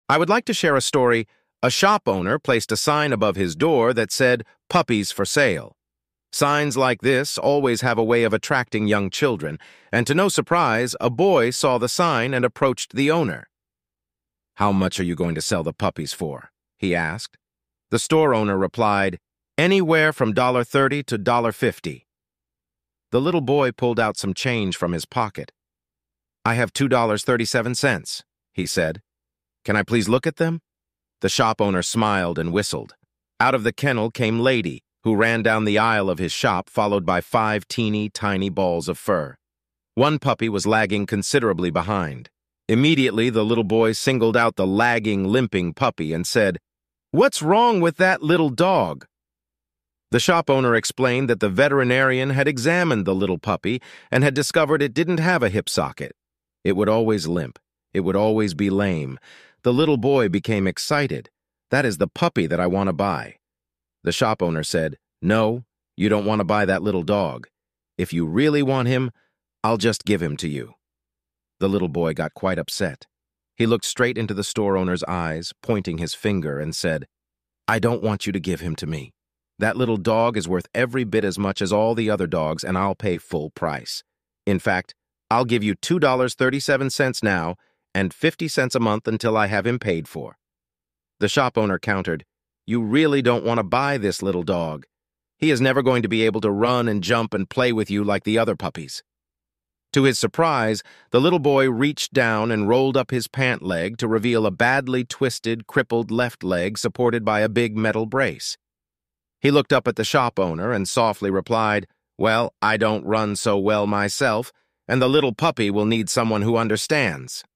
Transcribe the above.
I would like to share a story. A shop owner placed a sign above his door that said, "Puppies for sale." Signs like this always have a way of attracting young children, and to no surprise, a boy saw the sign and approached the owner. "How much are you going to sell the puppies for?" he asked. The store owner replied, "Anywhere from $1.30 to $1.50. The little boy pulled out some change from his pocket. "I have $2.37, he said. "Can I please look at them?" The shop owner smiled and whistled. Out of the kennel came Lady, who ran down the aisle of his shop, followed by 5 teeny tiny balls of fur. One puppy was lagging considerably behind. Immediately, the little boy singled out the lagging, limping puppy and said, "What's wrong with that little dog?" The shop owner explained that the veterinarian had examined the little puppy and had discovered it didn't have a hip socket. It would always limp. It would always be lame. The little boy became excited. "That is the puppy that I want to buy." The shop owner said, "No, you don't want to buy that little dog. If you really want him, I'll just give him to you." The little boy got quite upset. He looked straight into the store owner's eyes, pointing his finger, and said, "I don't want you to give him to me. That little dog is worth every bit as much as all the other dogs, and I'll pay full price. In fact, I'll give you $2.37 now and 50 cents a month until I have him paid for." The shop owner countered, "You really don't want to buy this little dog. He is never going to be able to run and jump and play with you like the other puppies." To his surprise, the little boy reached down and rolled up his pant leg to reveal a badly twisted, crippled left leg supported by a big metal brace. He looked up at the shop owner and softly replied, "Well, I don't run so well myself, and the little puppy will need someone who understands."